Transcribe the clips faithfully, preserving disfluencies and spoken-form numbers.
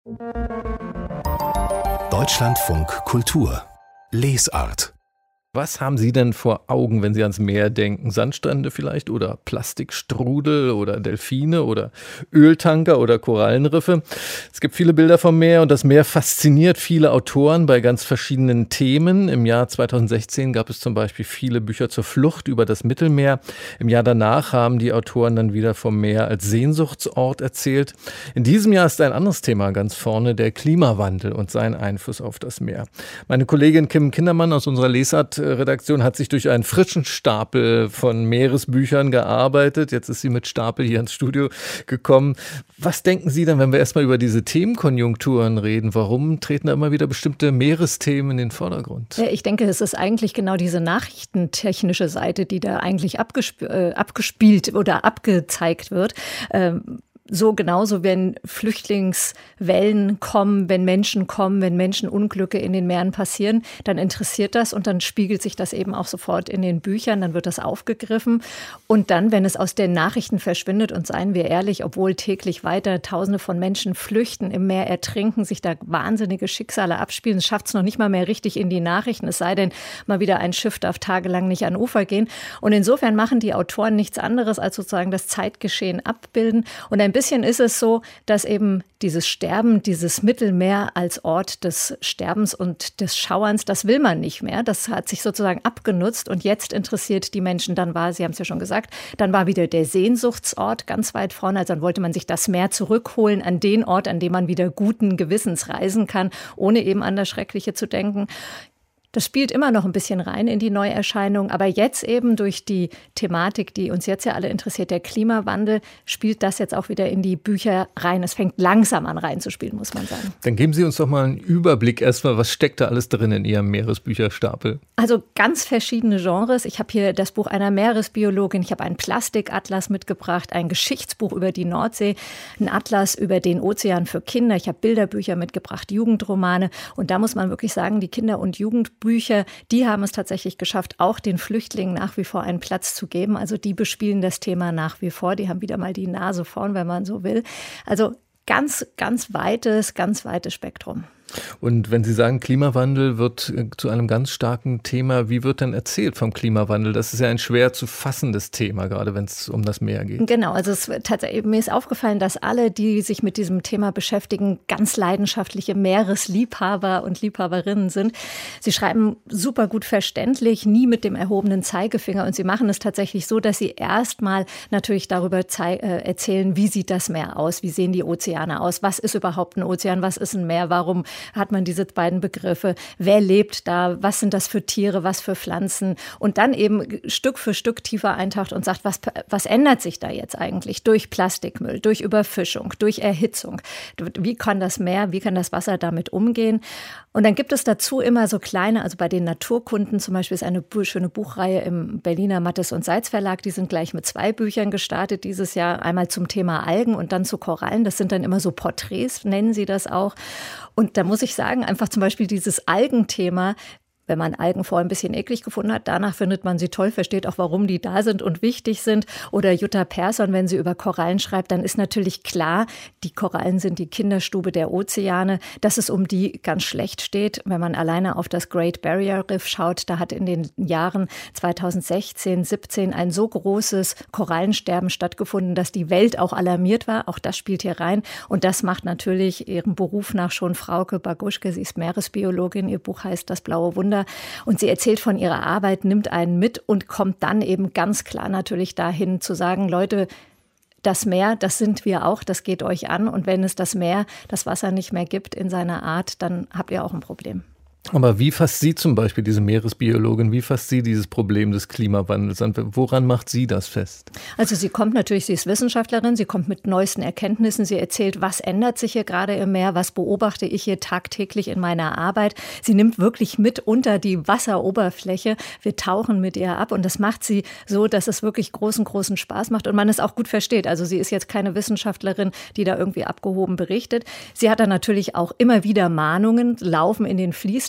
Deutschlandfunk Kultur Lesart. Was haben Sie denn vor Augen, wenn Sie ans Meer denken? Sandstrände vielleicht oder Plastikstrudel oder Delfine oder Öltanker oder Korallenriffe? Es gibt viele Bilder vom Meer und das Meer fasziniert viele Autoren bei ganz verschiedenen Themen. Im Jahr zweitausendsechzehn gab es zum Beispiel viele Bücher zur Flucht über das Mittelmeer. Im Jahr danach haben die Autoren dann wieder vom Meer als Sehnsuchtsort erzählt. In diesem Jahr ist ein anderes Thema ganz vorne, der Klimawandel und sein Einfluss auf das Meer. Meine Kollegin Kim Kindermann aus unserer Lesart Redaktion hat sich durch einen frischen Stapel von Meeresbüchern gearbeitet. Jetzt ist sie mit Stapel hier ins Studio gekommen. Was denken Sie denn, wenn wir erstmal über diese Themenkonjunkturen reden? Warum treten da immer wieder bestimmte Meeresthemen in den Vordergrund? Ja, ich denke, es ist eigentlich genau diese nachrichtentechnische Seite, die da eigentlich abgesp- äh, abgespielt oder abgezeigt wird. Ähm So genauso, wenn Flüchtlingswellen kommen, wenn Menschen kommen, wenn Menschenunglücke in den Meeren passieren, dann interessiert das und dann spiegelt sich das eben auch sofort in den Büchern, dann wird das aufgegriffen. Und dann, wenn es aus den Nachrichten verschwindet, und seien wir ehrlich, obwohl täglich weiter Tausende von Menschen flüchten, im Meer ertrinken, sich da wahnsinnige Schicksale abspielen, es schafft es noch nicht mal mehr richtig in die Nachrichten, es sei denn, mal wieder ein Schiff darf tagelang nicht an Ufer gehen. Und insofern machen die Autoren nichts anderes, als sozusagen das Zeitgeschehen abbilden. Und ein bisschen ist es so, dass eben dieses Sterben, dieses Mittelmeer als Ort des Sterbens und des Schauerns, das will man nicht mehr. Das hat sich sozusagen abgenutzt und jetzt interessiert die Menschen, dann war, Sie haben es ja schon gesagt, dann war wieder der Sehnsuchtsort ganz weit vorne. Also dann wollte man sich das Meer zurückholen an den Ort, an dem man wieder guten Gewissens reisen kann, ohne eben an das Schreckliche zu denken. Das spielt immer noch ein bisschen rein in die Neuerscheinung, aber jetzt eben durch die Thematik, die uns jetzt ja alle interessiert, der Klimawandel, spielt das jetzt auch wieder in die Bücher rein. Es fängt langsam an reinzuspielen, muss man sagen. Dann geben Sie uns doch mal einen Überblick erstmal, was steckt da alles drin in Ihrem Meeresbücherstapel? Also ganz verschiedene Genres. Ich habe hier das Buch einer Meeresbiologin, ich habe einen Plastikatlas mitgebracht, ein Geschichtsbuch über die Nordsee, ein Atlas über den Ozean für Kinder, ich habe Bilderbücher mitgebracht, Jugendromane und da muss man wirklich sagen, die Kinder- und Jugend Bücher, die haben es tatsächlich geschafft, auch den Flüchtlingen nach wie vor einen Platz zu geben. Also die bespielen das Thema nach wie vor. Die haben wieder mal die Nase vorn, wenn man so will. Also ganz, ganz weites, ganz weites Spektrum. Und wenn Sie sagen, Klimawandel wird zu einem ganz starken Thema, wie wird denn erzählt vom Klimawandel? Das ist ja ein schwer zu fassendes Thema, gerade wenn es um das Meer geht. Genau, also es, tatsächlich, mir ist aufgefallen, dass alle, die sich mit diesem Thema beschäftigen, ganz leidenschaftliche Meeresliebhaber und Liebhaberinnen sind. Sie schreiben super gut verständlich, nie mit dem erhobenen Zeigefinger und sie machen es tatsächlich so, dass sie erstmal natürlich darüber zei- äh, erzählen, wie sieht das Meer aus, wie sehen die Ozeane aus, was ist überhaupt ein Ozean, was ist ein Meer, warum hat man diese beiden Begriffe, wer lebt da, was sind das für Tiere, was für Pflanzen und dann eben Stück für Stück tiefer eintaucht und sagt, was, was ändert sich da jetzt eigentlich durch Plastikmüll, durch Überfischung, durch Erhitzung, wie kann das Meer, wie kann das Wasser damit umgehen und dann gibt es dazu immer so kleine, also bei den Naturkunden zum Beispiel ist eine schöne Buchreihe im Berliner Mattes und Seitz Verlag, die sind gleich mit zwei Büchern gestartet dieses Jahr, einmal zum Thema Algen und dann zu Korallen, das sind dann immer so Porträts, nennen sie das auch. Und da muss ich sagen, einfach zum Beispiel dieses Algenthema, wenn man Algen vorher ein bisschen eklig gefunden hat, danach findet man sie toll, versteht auch, warum die da sind und wichtig sind. Oder Jutta Persson, wenn sie über Korallen schreibt, dann ist natürlich klar, die Korallen sind die Kinderstube der Ozeane, dass es um die ganz schlecht steht. Wenn man alleine auf das Great Barrier Reef schaut, da hat in den Jahren zweitausendsechzehn, siebzehn ein so großes Korallensterben stattgefunden, dass die Welt auch alarmiert war. Auch das spielt hier rein. Und das macht natürlich ihrem Beruf nach schon Frauke Baguschke. Sie ist Meeresbiologin. Ihr Buch heißt Das blaue Wunder. Und sie erzählt von ihrer Arbeit, nimmt einen mit und kommt dann eben ganz klar natürlich dahin zu sagen, Leute, das Meer, das sind wir auch, das geht euch an. Und wenn es das Meer, das Wasser nicht mehr gibt in seiner Art, dann habt ihr auch ein Problem. Aber wie fasst Sie zum Beispiel, diese Meeresbiologin, wie fasst sie dieses Problem des Klimawandels an? Woran macht sie das fest? Also sie kommt natürlich, sie ist Wissenschaftlerin, sie kommt mit neuesten Erkenntnissen, sie erzählt, was ändert sich hier gerade im Meer, was beobachte ich hier tagtäglich in meiner Arbeit. Sie nimmt wirklich mit unter die Wasseroberfläche, wir tauchen mit ihr ab und das macht sie so, dass es wirklich großen, großen Spaß macht und man es auch gut versteht. Also sie ist jetzt keine Wissenschaftlerin, die da irgendwie abgehoben berichtet. Sie hat dann natürlich auch immer wieder Mahnungen, Laufen in den Fließ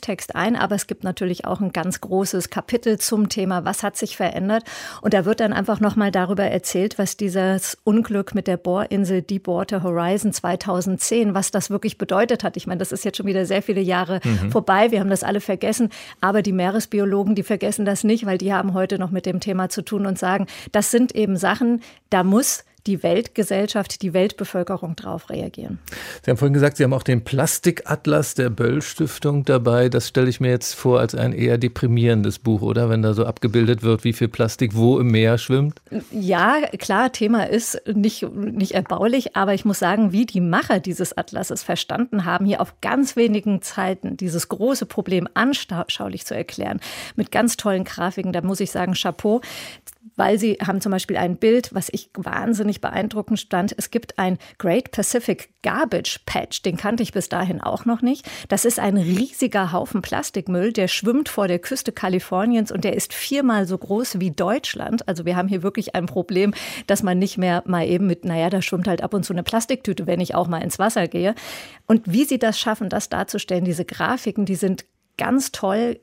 Fließtext ein, aber es gibt natürlich auch ein ganz großes Kapitel zum Thema, was hat sich verändert. Und da wird dann einfach nochmal darüber erzählt, was dieses Unglück mit der Bohrinsel Deepwater Horizon zweitausendzehn, was das wirklich bedeutet hat. Ich meine, das ist jetzt schon wieder sehr viele Jahre mhm. vorbei. Wir haben das alle vergessen. Aber die Meeresbiologen, die vergessen das nicht, weil die haben heute noch mit dem Thema zu tun und sagen, das sind eben Sachen, da muss die Weltgesellschaft, die Weltbevölkerung drauf reagieren. Sie haben vorhin gesagt, Sie haben auch den Plastikatlas der Böll-Stiftung dabei. Das stelle ich mir jetzt vor als ein eher deprimierendes Buch, oder? Wenn da so abgebildet wird, wie viel Plastik wo im Meer schwimmt. Ja, klar, Thema ist nicht, nicht erbaulich, aber ich muss sagen, wie die Macher dieses Atlases verstanden haben, hier auf ganz wenigen Zeiten dieses große Problem anschaulich zu erklären, mit ganz tollen Grafiken, da muss ich sagen, Chapeau. Weil sie haben zum Beispiel ein Bild, was ich wahnsinnig beeindruckend fand. Es gibt ein Great Pacific Garbage Patch, den kannte ich bis dahin auch noch nicht. Das ist ein riesiger Haufen Plastikmüll, der schwimmt vor der Küste Kaliforniens und der ist viermal so groß wie Deutschland. Also wir haben hier wirklich ein Problem, dass man nicht mehr mal eben mit, naja, da schwimmt halt ab und zu eine Plastiktüte, wenn ich auch mal ins Wasser gehe. Und wie sie das schaffen, das darzustellen, diese Grafiken, die sind ganz toll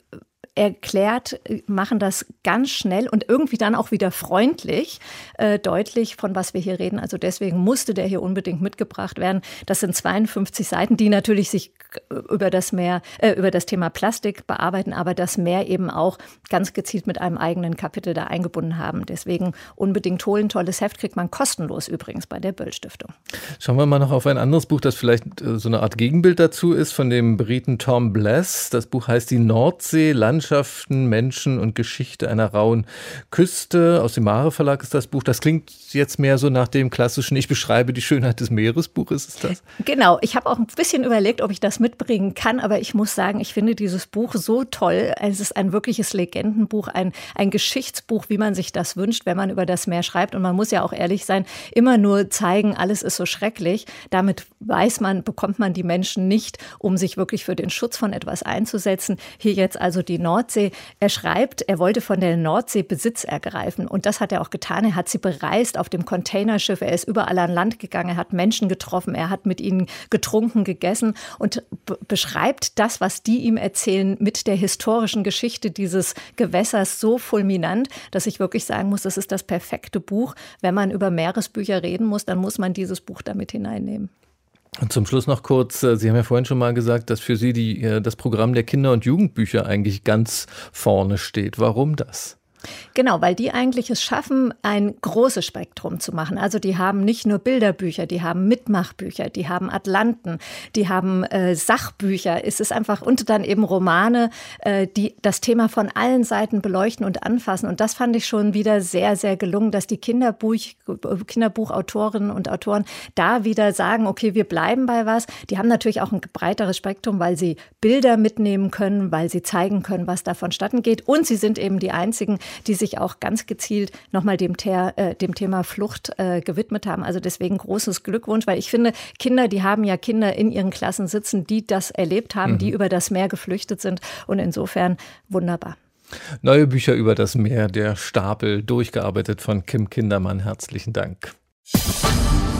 erklärt, machen das ganz schnell und irgendwie dann auch wieder freundlich äh, deutlich, von was wir hier reden. Also deswegen musste der hier unbedingt mitgebracht werden. Das sind zweiundfünfzig Seiten, die natürlich sich über das Meer, äh, über das Thema Plastik bearbeiten, aber das Meer eben auch ganz gezielt mit einem eigenen Kapitel da eingebunden haben. Deswegen unbedingt holen. Tolles Heft kriegt man kostenlos übrigens bei der Böll-Stiftung. Schauen wir mal noch auf ein anderes Buch, das vielleicht äh, so eine Art Gegenbild dazu ist, von dem Briten Tom Bless. Das Buch heißt Die Nordsee, Landschaften, Menschen und Geschichte einer rauen Küste. Aus dem Mare Verlag ist das Buch. Das klingt jetzt mehr so nach dem klassischen Ich beschreibe die Schönheit des Meeres Buch. Ist es das? Genau. Ich habe auch ein bisschen überlegt, ob ich das mitbringen kann, aber ich muss sagen, ich finde dieses Buch so toll. Es ist ein wirkliches Legendenbuch, ein, ein Geschichtsbuch, wie man sich das wünscht, wenn man über das Meer schreibt. Und man muss ja auch ehrlich sein, immer nur zeigen, alles ist so schrecklich. Damit weiß man, bekommt man die Menschen nicht, um sich wirklich für den Schutz von etwas einzusetzen. Hier jetzt also die Nordsee. Er schreibt, er wollte von der Nordsee Besitz ergreifen. Und das hat er auch getan. Er hat sie bereist auf dem Containerschiff. Er ist überall an Land gegangen. Er hat Menschen getroffen. Er hat mit ihnen getrunken, gegessen und b- beschreibt das, was die ihm erzählen, mit der historischen Geschichte dieses Gewässers so fulminant, dass ich wirklich sagen muss, das ist das perfekte Buch. Wenn man über Meeresbücher reden muss, dann muss man dieses Buch damit hineinnehmen. Und zum Schluss noch kurz, Sie haben ja vorhin schon mal gesagt, dass für Sie die, das Programm der Kinder- und Jugendbücher eigentlich ganz vorne steht. Warum das? Genau, weil die eigentlich es schaffen, ein großes Spektrum zu machen. Also die haben nicht nur Bilderbücher, die haben Mitmachbücher, die haben Atlanten, die haben äh, Sachbücher. Es ist einfach, und dann eben Romane, äh, die das Thema von allen Seiten beleuchten und anfassen. Und das fand ich schon wieder sehr, sehr gelungen, dass die Kinderbuch, Kinderbuchautorinnen und Autoren da wieder sagen, okay, wir bleiben bei was. Die haben natürlich auch ein breiteres Spektrum, weil sie Bilder mitnehmen können, weil sie zeigen können, was da vonstatten geht. Und sie sind eben die einzigen, die sich auch ganz gezielt nochmal dem, Ter, äh, dem Thema Flucht äh, gewidmet haben. Also deswegen großes Glückwunsch, weil ich finde, Kinder, die haben ja Kinder in ihren Klassen sitzen, die das erlebt haben, mhm. die über das Meer geflüchtet sind und insofern wunderbar. Neue Bücher über das Meer, der Stapel, durchgearbeitet von Kim Kindermann. Herzlichen Dank.